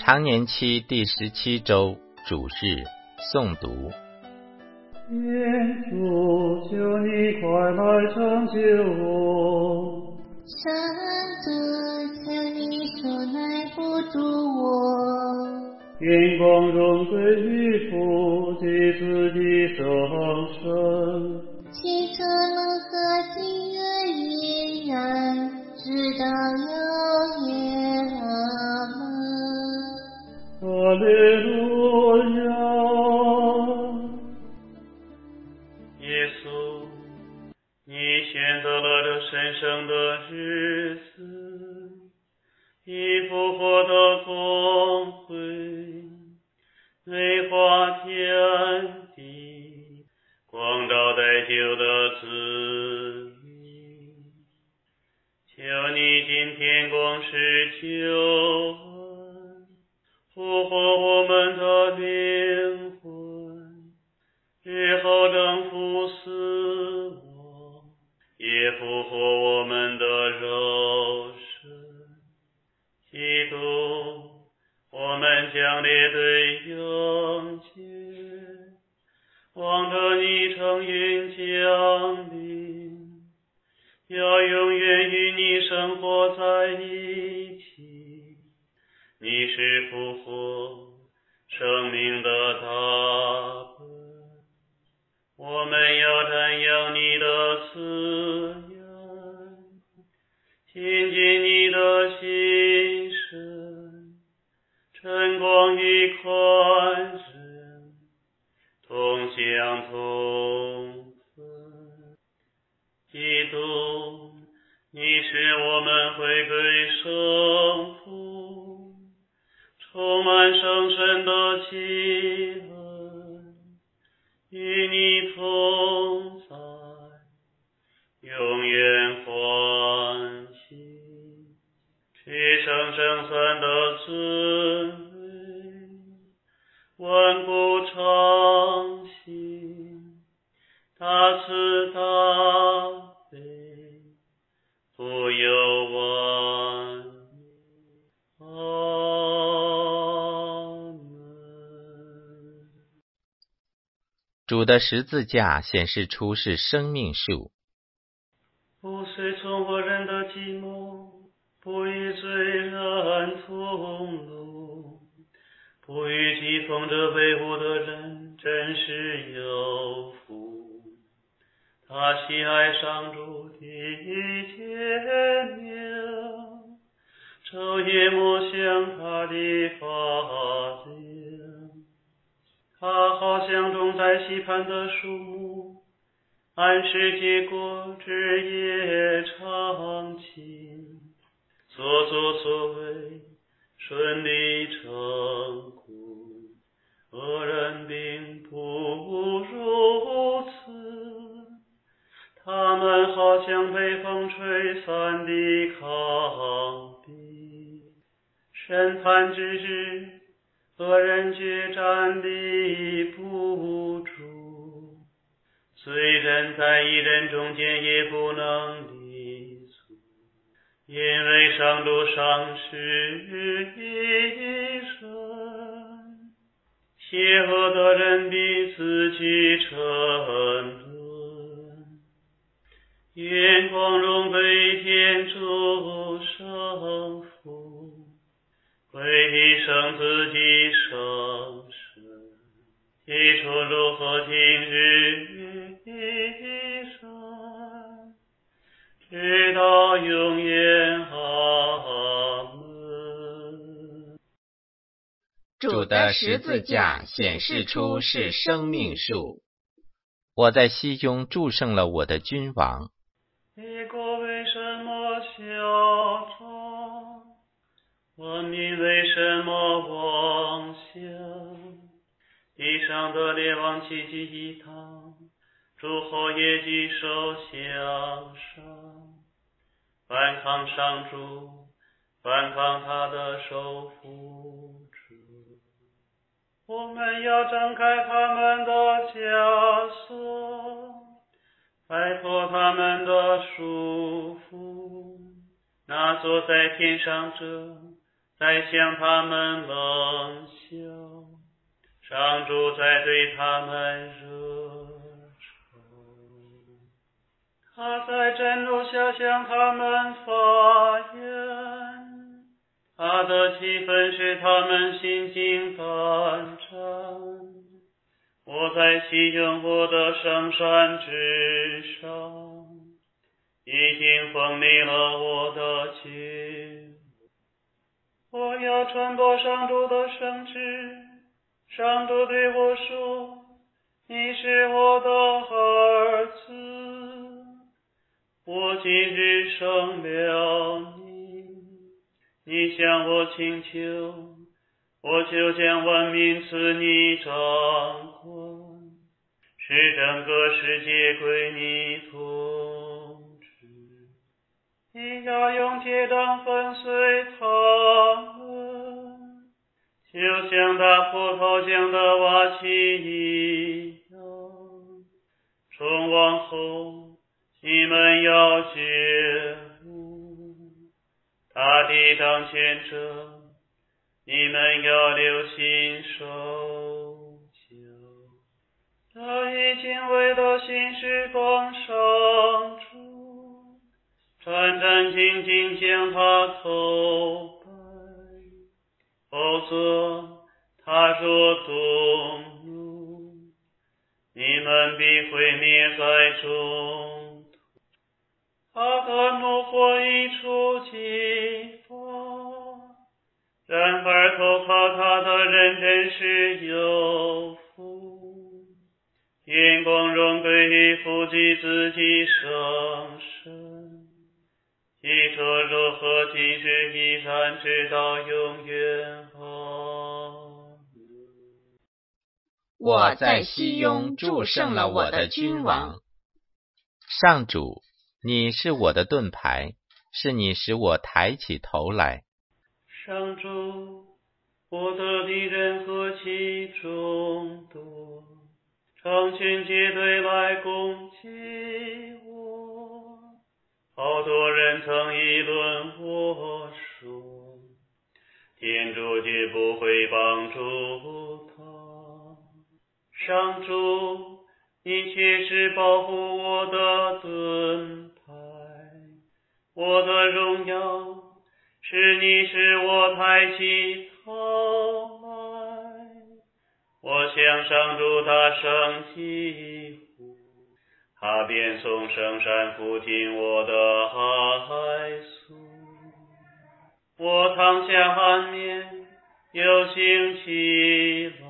常年期第17周主日诵读。 愿主求你快来拯救我， 上主求你手来扶助我， 愿光荣归于父及子及圣神， 起初如何今日依然，直到永远。阿们。 哈利路亚。耶稣，你选择了这神圣的日子，以复活的光辉美化天地，光照待救的子民。求你今天光是救恩，复活我们的灵魂，日后正复死亡，也复活我们的肉身。基督，我们将列队迎接，望着你乘云降临，要永远与你生活在一起。你是复活生命的大本，我们要瞻仰你的慈颜，亲近你的心神，晨光与宽仁同享同分。基督，你使我们回归圣父，充满圣神的奇恩，与你同在，永远欢喜，至圣圣三的尊贵，万古常新，大慈大悲，不有完美。阿门。 主的十字架显示出是生命树， 不随从我人的计谋，不与罪人同路，不与讥讽着为恶的人，真是有福。他喜爱上主的诫命，昼夜默想他的法令。他好像种在溪畔的树木，按时结果枝叶常青，所作所为顺利成功。恶人并不如此，他们好像被风吹散的糠秕。审判之日，恶人却站立不住，罪人在义人中间也不能立足，因为上主赏识一人，邪恶的人必自己沉沦。愿光荣归天主圣父，归于圣子及圣神，起初如何今日亦然，直到永远。阿门。 主的十字架显示出是生命树。我在熙雍祝圣了我的君王。 你国为什么嚣张？万民为什么妄想？地上的列王齐聚一堂，诸侯也举手相商，反抗上主，反抗他的手扶主。我们要挣开他们的枷锁，摆脱他们的束缚。那坐在天上者在向他们冷笑，上主在对他们热仇。他在震怒下向他们发言，他的气氛使他们心惊胆战。我在西永我的圣山之上，已经封立了我的节。我要传播上主的圣旨。上主对我说：你是我的儿子，我今日生了你。你向我请求，我就将万民赐你掌管，使整个世界归你统治。你要用铁杖粉碎他们，就像打葡萄浆的瓦器一样。从往后你们要觉悟，大地当前者，你们要留心守久。他已经为了行事光上主，战战兢兢将他头摆，否则他若动怒，你们必毁灭在中途。他的怒火一触即发，然而投靠他的人真是有福。眼光荣归于父及子及圣神，一切如何今日依然直到永远。 我在西雍祝圣了我的君王。上主，你是我的盾牌，是你使我抬起头来。 上主，我的敌人何其众多，成群结队来攻击我。好多人曾议论我说，天主绝不会帮助他。上主，你却是保护我的盾牌，我的荣耀，是你使我抬起头来。我向上主大声疾呼，他便从圣山俯听我的哀诉。我躺下安眠，又醒起来，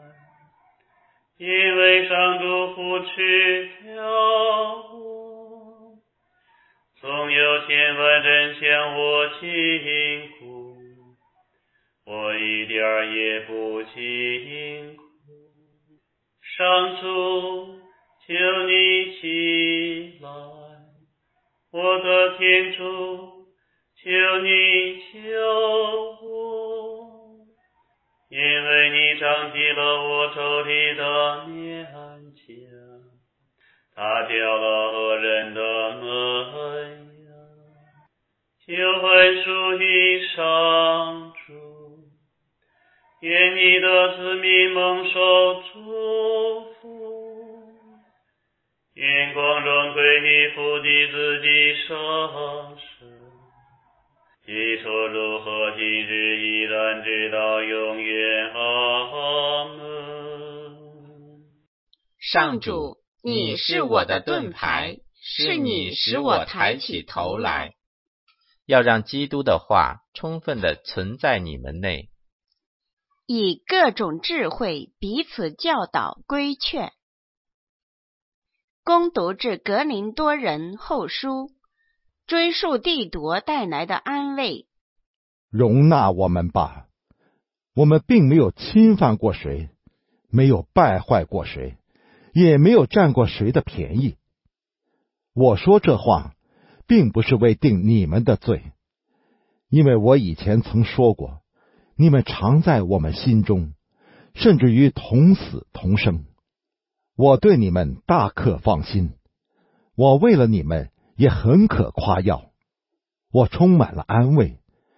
因为上主扶持了我。总有千万人向我倾哭，我一点儿也不惊恐。上主，求你起来，我的天主，求你救我，因为你掌击了我仇敌的面颊，他掉了恶人的门牙。救恩属于上主，愿你的子民蒙受祝福，愿光荣归于父及子及圣神，起初如何今日依然直到永远。阿门。 上主，你是我的盾牌，是你使我抬起头来。要让基督的话充分地存在你们内， 以各种智慧彼此教导规劝。攻读至格林多人后书，追溯帝铎带来的安慰。 容纳我们吧，我们并没有侵犯过谁，没有败坏过谁，也没有占过谁的便宜。我说这话并不是为定你们的罪，因为我以前曾说过，你们常在我们心中，甚至于同死同生。我对你们大可放心，我为了你们也很可夸耀。我充满了安慰，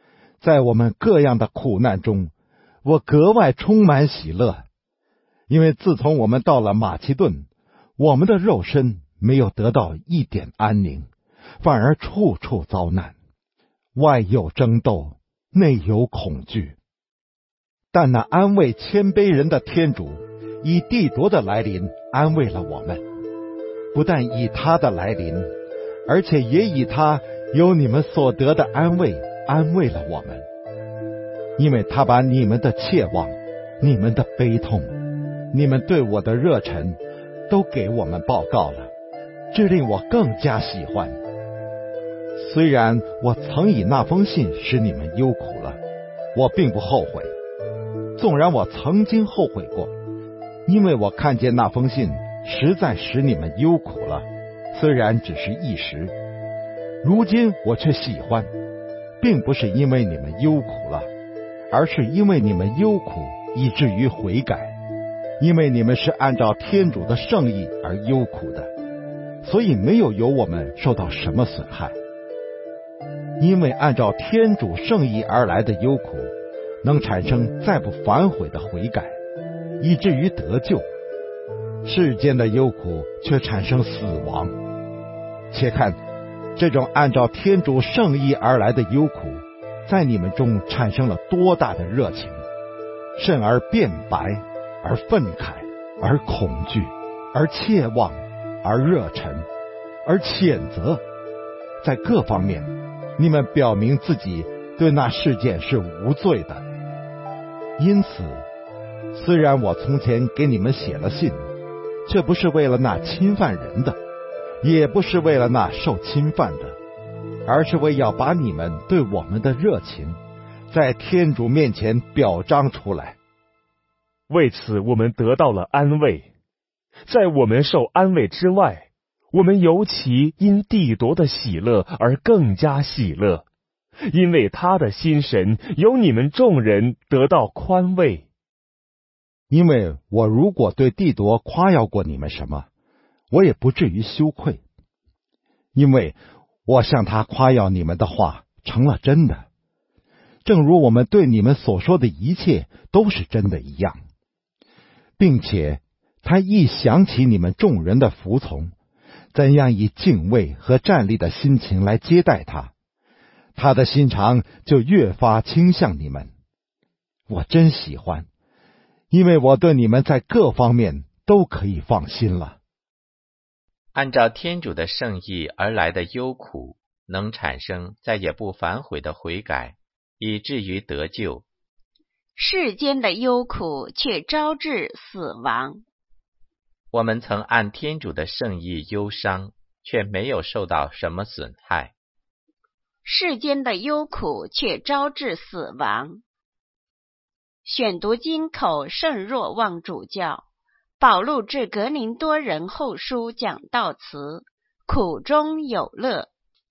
在我们各样的苦难中，我格外充满喜乐，因为自从我们到了马其顿，我们的肉身没有得到一点安宁，反而处处遭难，外有争斗，内有恐惧。但那安慰谦卑人的天主，以帝铎的来临安慰了我们，不但以他的来临，而且也以他由你们所得的安慰安慰了我们，因为他把你们的切望、你们的悲痛、你们对我的热忱都给我们报告了，这令我更加喜欢。虽然我曾以那封信使你们忧苦了，我并不后悔，纵然我曾经后悔过，因为我看见那封信实在使你们忧苦了，虽然只是一时，如今我却喜欢，并不是因为你们忧苦了，而是因为你们忧苦以至于悔改，因为你们是按照天主的圣意而忧苦的，所以没有由我们受到什么损害。因为按照天主圣意而来的忧苦，能产生再不反悔的悔改，以至于得救；世间的忧苦却产生死亡。且看这种按照天主圣意而来的忧苦，在你们中产生了多大的热情，甚而变白，而愤慨，而恐惧，而切望，而热忱，而谴责。在各方面，你们表明自己对那事件是无罪的。因此，虽然我从前给你们写了信，却不是为了那侵犯人的，也不是为了那受侵犯的，而是为要把你们对我们的热情在天主面前表彰出来。 为此我们得到了安慰，在我们受安慰之外，我们尤其因帝铎的喜乐而更加喜乐，因为他的心神由你们众人得到宽慰。 因为我如果对帝铎夸耀过你们什么，我也不至于羞愧，因为我向他夸耀你们的话成了真的，正如我们对你们所说的一切都是真的一样，并且他一想起你们众人的服从，怎样以敬畏和站立的心情来接待他，他的心肠就越发倾向你们。我真喜欢，因为我对你们在各方面都可以放心了。 按照天主的圣意而来的忧苦，能产生再也不反悔的悔改，以至于得救； 世间的忧苦却招致死亡。 我们曾按天主的圣意忧伤，却没有受到什么损害； 世间的忧苦却招致死亡。选读经口圣若望主教，保禄致格林多人后书讲道词，苦中有乐。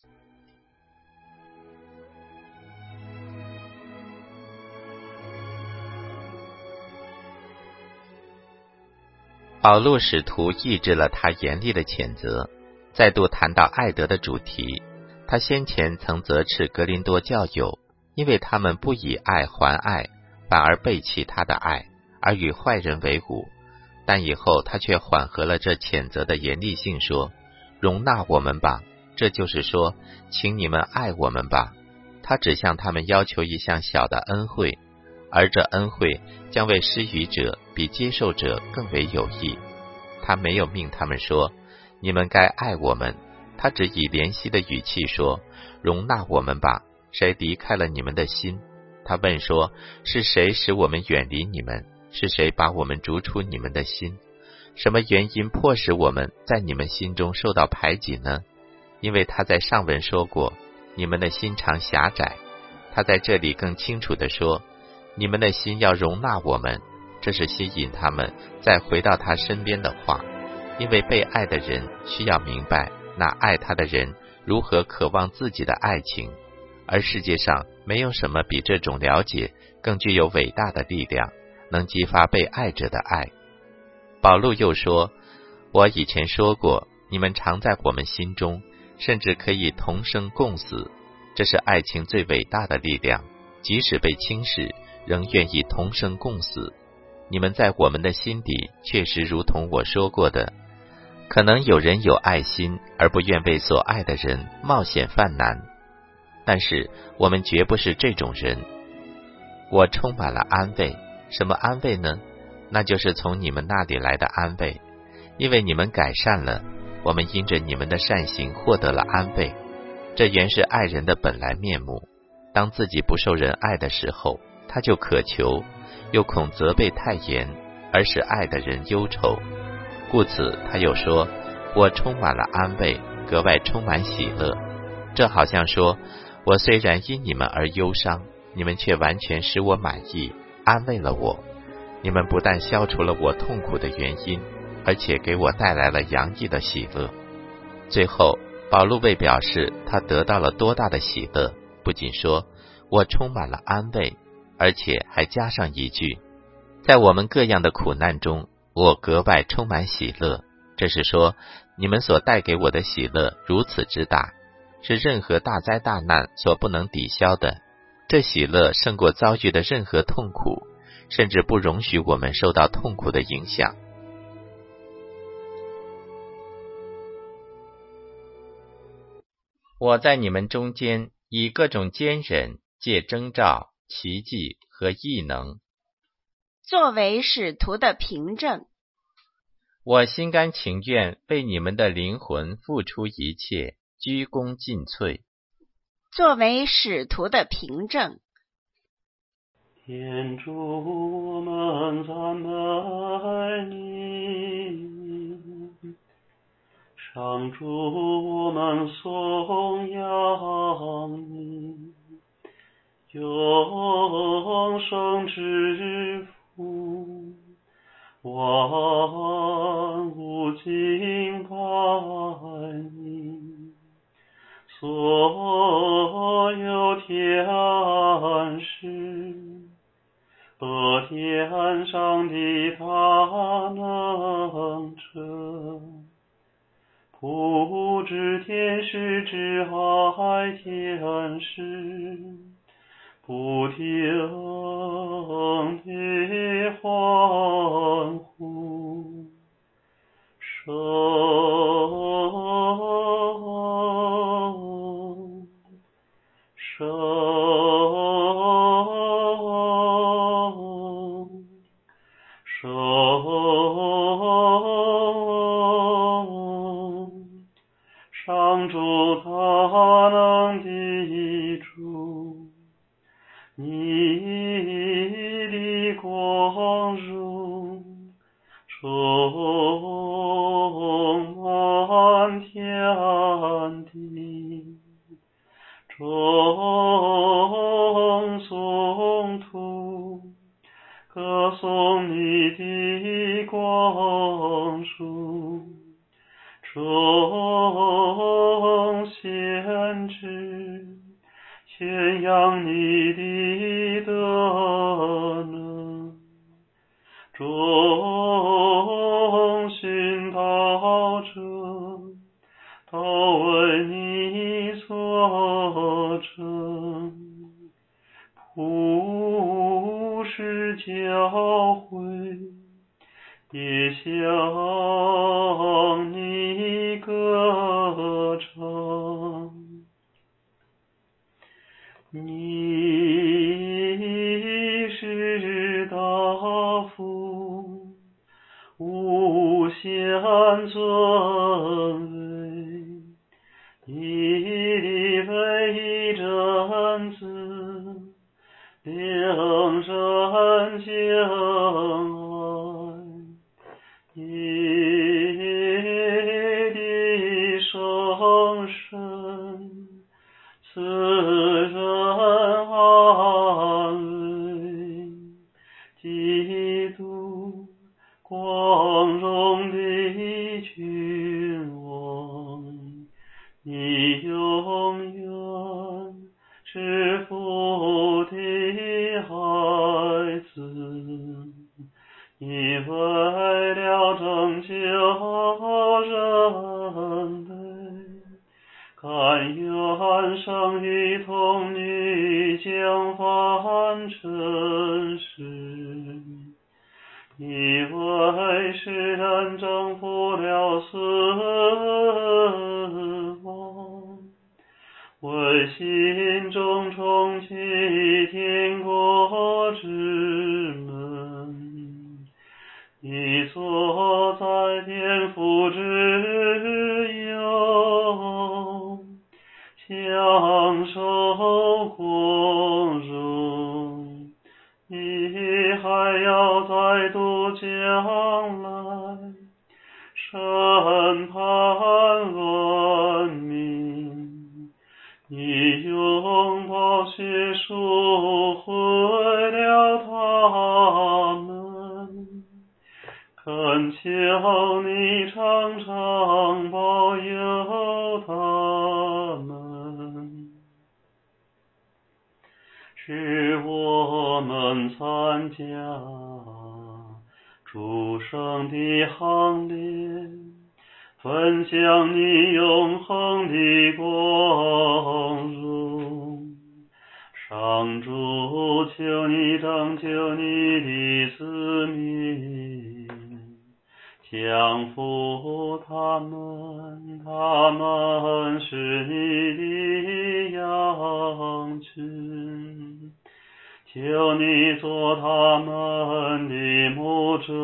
保禄使徒抑制了他严厉的谴责，再度谈到爱德的主题。他先前曾责斥格林多教友，因为他们不以爱还爱，反而背弃他的爱，而与坏人为伍。但以后他却缓和了这谴责的严厉性，说：容纳我们吧，这就是说，请你们爱我们吧。他只向他们要求一项小的恩惠，而这恩惠将为施予者比接受者更为有益。他没有命他们说你们该爱我们，他只以怜惜的语气说：容纳我们吧，谁离开了你们的心？他问说：是谁使我们远离你们？是谁把我们逐出你们的心？什么原因迫使我们在你们心中受到排挤呢？因为他在上文说过，你们的心肠狭窄。他在这里更清楚地说，你们的心要容纳我们，这是吸引他们再回到他身边的话。因为被爱的人需要明白那爱他的人如何渴望自己的爱情，而世界上没有什么比这种了解更具有伟大的力量，能激发被爱者的爱。保禄又说，我以前说过，你们常在我们心中，甚至可以同生共死，这是爱情最伟大的力量。 即使被轻视，仍愿意同生共死。你们在我们的心底确实如同我说过的，可能有人有爱心，而不愿为所爱的人冒险犯难，但是我们绝不是这种人。我充满了安慰，什么安慰呢？那就是从你们那里来的安慰，因为你们改善了，我们因着你们的善行获得了安慰。这原是爱人的本来面目。当自己不受人爱的时候，他就渴求，又恐责备太严，而使爱的人忧愁。故此他又说，我充满了安慰，格外充满喜乐。这好像说，我虽然因你们而忧伤，你们却完全使我满意，安慰了我。你们不但消除了我痛苦的原因，而且给我带来了洋溢的喜乐。最后保禄为表示他得到了多大的喜乐，不仅说我充满了安慰，而且还加上一句，在我们各样的苦难中，我格外充满喜乐。这是说，你们所带给我的喜乐如此之大，是任何大灾大难所不能抵消的。这喜乐胜过遭遇的任何痛苦，甚至不容许我们受到痛苦的影响。我在你们中间以各种坚忍，借征兆、奇迹和异能， 作为使徒的凭证。 我心甘情愿为你们的灵魂付出一切，鞠躬尽瘁。 作为使徒的凭证。 天主，我们赞美你；上主，我们颂扬你；永生之父，万物敬拜你，所有天使和天上的大能者，不知天使之爱天使，不停地欢呼，上主大能的主，你的光荣充满天地，众宗徒歌颂你的光荣，众先知宣扬你的德能，众殉道者都为你所证，普世教会也向你歌唱。你是大父，无限尊贵，你的唯一真子，良善敬爱，你的圣神赐人安慰，基督光荣的君王，你永远是父的孩子。 尘世，以为世人征服了死亡，为心中重启天国之门，你坐在天父之右，享受光荣，你还要再度将来审判万民，你用宝血赎回了他们，恳求你常常保佑他们，使我们参加诸圣的行列，分享你永恒的光荣。上主，求你拯救你的子民，降服他们，他们是你的羊群，求你做他们的牧者，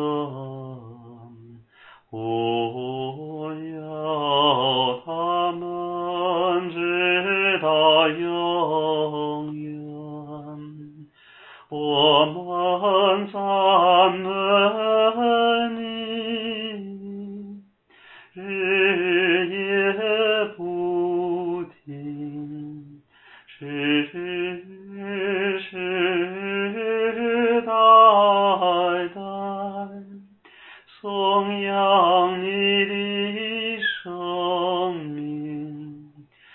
护佑他们直到永远。我们赞美你，日夜不停，世世代代颂扬你的生命，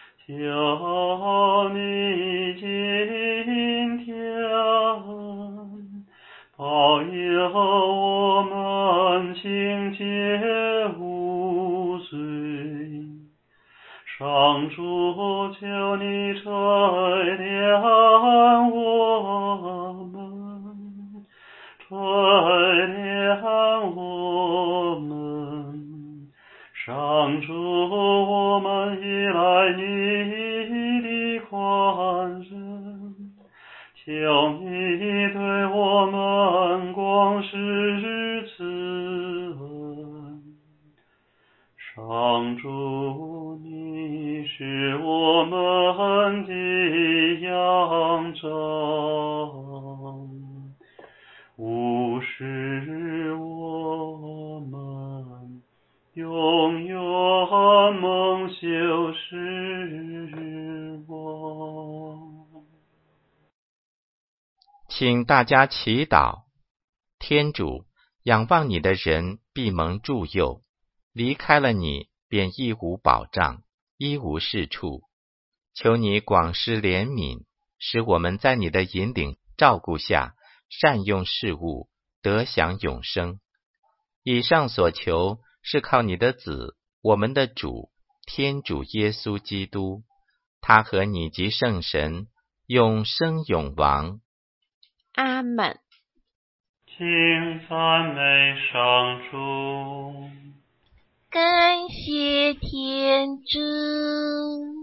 求你今天保佑我们清洁无罪。上主，求你垂怜我们，垂怜我们。上主，我们依赖你的宽仁，求你对我们广施慈恩。上主，你是我们的仰仗，勿使我们永远蒙羞失望。 请大家祈祷。天主，仰望你的人必蒙助佑，离开了你便一无保障，一无是处。求你广施怜悯，使我们在你的引领照顾下善用事物，得享永生。以上所求是靠你的子，我们的主天主耶稣基督，他和你及圣神永生永王。 阿们。 请赞美上主。 感谢天主。